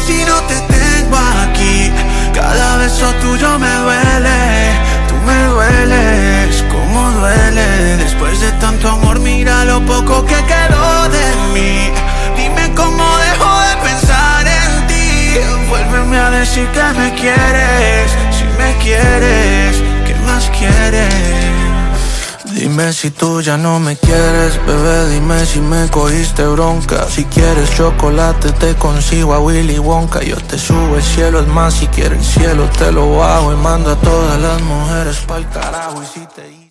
si no te tengo aquí? Cada beso tuyo me duele, tú me dueles, como duele. Después de tanto amor, mira lo poco que quedó de mí. Dime cómo dejo de pensar en ti. Vuélveme a decir que me quieres, si me quieres, ¿qué más quieres? Dime si tú ya no me quieres, bebé, dime si me cogiste bronca. Si quieres chocolate te consigo a Willy Wonka. Yo te subo el cielo, es más, si quieres el cielo te lo bajo. Y mando a todas las mujeres pa'l carajo y si te